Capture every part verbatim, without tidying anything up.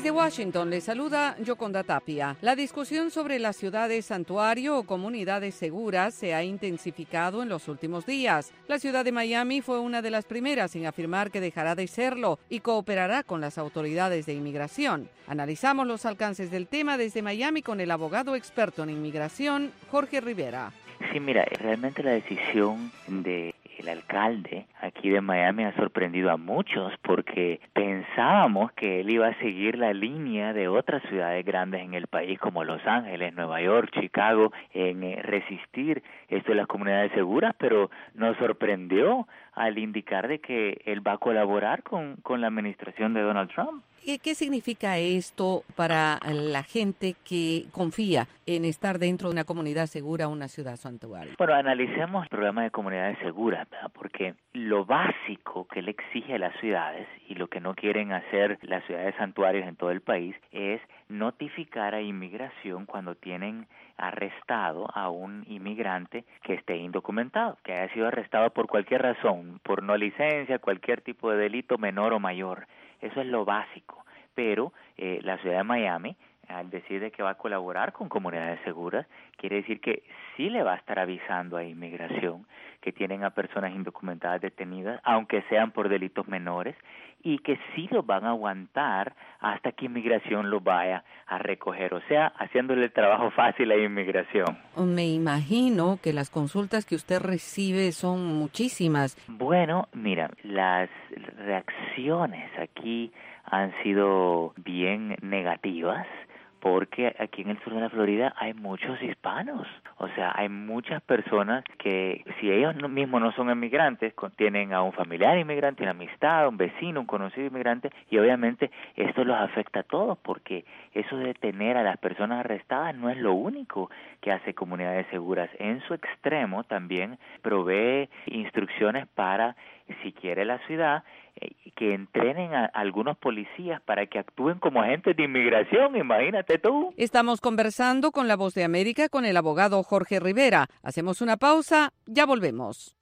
Desde Washington les saluda Yoconda Tapia. La discusión sobre las ciudades santuario o comunidades seguras se ha intensificado en los últimos días. La ciudad de Miami fue una de las primeras en afirmar que dejará de serlo y cooperará con las autoridades de inmigración. Analizamos los alcances del tema desde Miami con el abogado experto en inmigración, Jorge Rivera. Sí, mira, realmente la decisión de el alcalde aquí de Miami ha sorprendido a muchos porque pensábamos que él iba a seguir la línea de otras ciudades grandes en el país como Los Ángeles, Nueva York, Chicago, en eh, resistir esto de las comunidades seguras, pero nos sorprendió al indicar de que él va a colaborar con, con la administración de Donald Trump. ¿Qué significa esto para la gente que confía en estar dentro de una comunidad segura, una ciudad santuario? Bueno, analicemos el programa de comunidades seguras, ¿verdad? Porque lo básico que él exige a las ciudades y lo que no quieren hacer las ciudades santuarios en todo el país es notificar a inmigración cuando tienen arrestado a un inmigrante que esté indocumentado, que haya sido arrestado por cualquier razón, por no licencia, cualquier tipo de delito menor o mayor. Eso es lo básico, pero eh, la ciudad de Miami, al decir de que va a colaborar con comunidades seguras, quiere decir que sí le va a estar avisando a inmigración que tienen a personas indocumentadas detenidas, aunque sean por delitos menores, y que sí los van a aguantar hasta que inmigración los vaya a recoger, o sea, haciéndole el trabajo fácil a inmigración. Me imagino que las consultas que usted recibe son muchísimas. Bueno, mira, las reacciones aquí han sido bien negativas, porque aquí en el sur de la Florida hay muchos hispanos, o sea, hay muchas personas que si ellos mismos no son inmigrantes, tienen a un familiar inmigrante, una amistad, un vecino, un conocido inmigrante, y obviamente esto los afecta a todos, porque eso de tener a las personas arrestadas no es lo único que hace comunidades seguras. En su extremo también provee instrucciones para, si quiere la ciudad, que entrenen a algunos policías para que actúen como agentes de inmigración, imagínate tú. Estamos conversando con La Voz de América con el abogado Jorge Rivera. Hacemos una pausa, ya volvemos.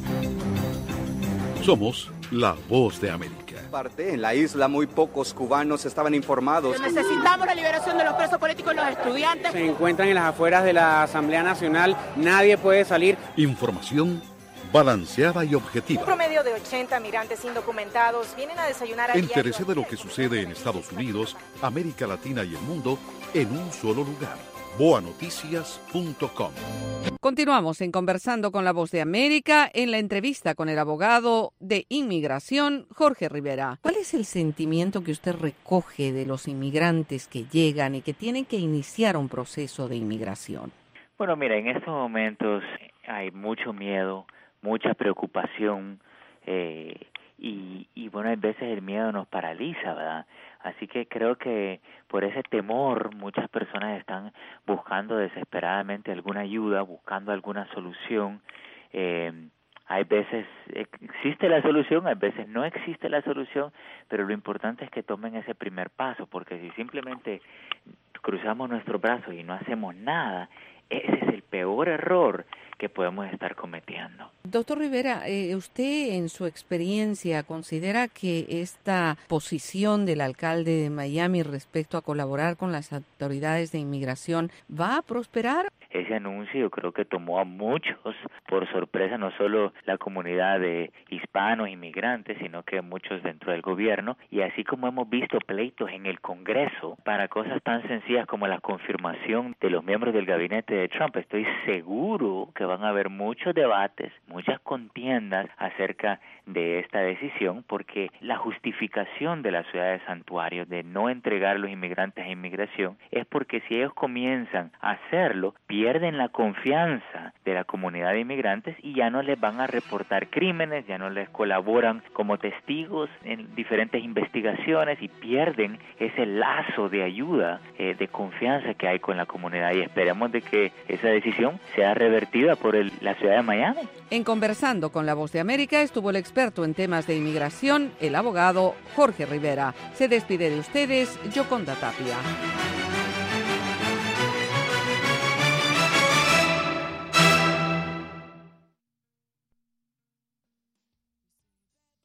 Somos La Voz de América. Parte en la isla muy pocos cubanos estaban informados. Necesitamos la liberación de los presos políticos y los estudiantes. Se encuentran en las afueras de la Asamblea Nacional, nadie puede salir. Información balanceada y objetiva. Un promedio de ochenta migrantes indocumentados vienen a desayunar a diario. Entérese de lo que sucede en Estados Unidos, América Latina y el mundo en un solo lugar. boa noticias punto com. Continuamos en Conversando con La Voz de América en la entrevista con el abogado de inmigración, Jorge Rivera. ¿Cuál es el sentimiento que usted recoge de los inmigrantes que llegan y que tienen que iniciar un proceso de inmigración? Bueno, mira, en estos momentos hay mucho miedo, mucha preocupación eh, y, y bueno, a veces el miedo nos paraliza, ¿verdad? Así que creo que por ese temor muchas personas están buscando desesperadamente alguna ayuda, buscando alguna solución. Eh, hay veces existe la solución, hay veces no existe la solución, pero lo importante es que tomen ese primer paso, porque si simplemente cruzamos nuestros brazos y no hacemos nada, ese es el peor error que podemos estar cometiendo. Doctor Rivera, eh, ¿usted en su experiencia considera que esta posición del alcalde de Miami respecto a colaborar con las autoridades de inmigración va a prosperar? Ese anuncio yo creo que tomó a muchos por sorpresa, no solo la comunidad de hispanos, inmigrantes, sino que muchos dentro del gobierno, y así como hemos visto pleitos en el Congreso para cosas tan sencillas como la confirmación de los miembros del gabinete de Trump, estoy seguro que van a haber muchos debates, muchas contiendas acerca de esta decisión, porque la justificación de la ciudad de santuario de no entregar a los inmigrantes a inmigración es porque si ellos comienzan a hacerlo, pierden la confianza de la comunidad de inmigrantes y ya no les van a reportar crímenes, ya no les colaboran como testigos en diferentes investigaciones y pierden ese lazo de ayuda, eh, de confianza que hay con la comunidad, y esperemos de que esa decisión sea revertida por el, la ciudad de Miami. En Conversando con La Voz de América estuvo el experto en temas de inmigración, el abogado Jorge Rivera. Se despide de ustedes, Yoconda Tapia.